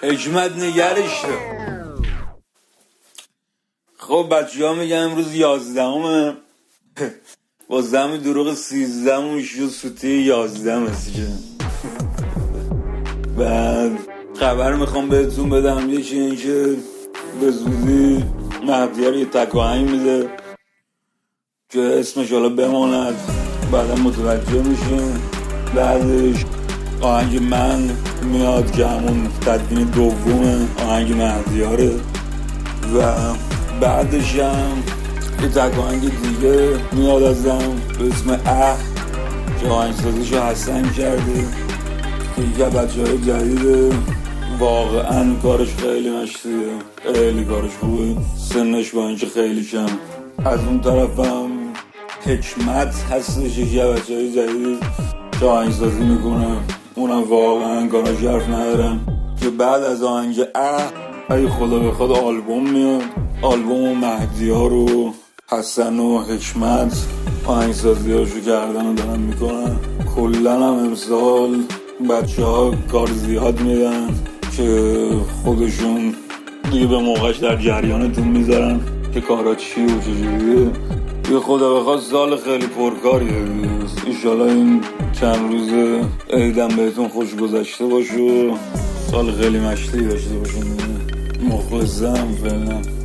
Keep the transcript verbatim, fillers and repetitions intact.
حکمت نگرش. خب بچه ها میگن امروز یازدهمه با زم دروغ سیزدهم شد سوتی یازدهم هستی. بعد خبر میخوام بهتون بدم یکی این که به زودی مهدیار یه تک آهنگ میده که اسمش حالا بماند، بعدا متوجه میشیم. بعدش آهنگ من میاد که همون تدوین دوم آهنگ مهدیاره و بعدش هم یه تک آهنگ دیگه میاد ازم به اسم اه که آهنگسازیشو حسن کرده که یکی بچه های جدیده. واقعا کارش خیلی مشتیه، خیلی کارش خوبه، سنش با اینکه خیلی کم. از اون طرفم حکمت هستش یکی بچه های جدید که آهنگسازی میکنه، اونم واقعا کاراش حرف ندارم. که بعد از آهنگ اه ای خدا به خدا آلبوم میاد، آلبوم مهدیار و حسن و حکمت آهنگسازی هاشو کردن و دارن میکنن. کلن هم امسال بچه ها کار زیاد میدن که خودشون دیگه به موقعش در جریانتون میذارن که کارا چی و چجوریه. یه خدا بخواد سال خیلی پرکاریه. ایشالا این چند روز عیدم بهتون خوش گذشته باشه و سال خیلی مشتی داشته باشون. مخلصم فعلا.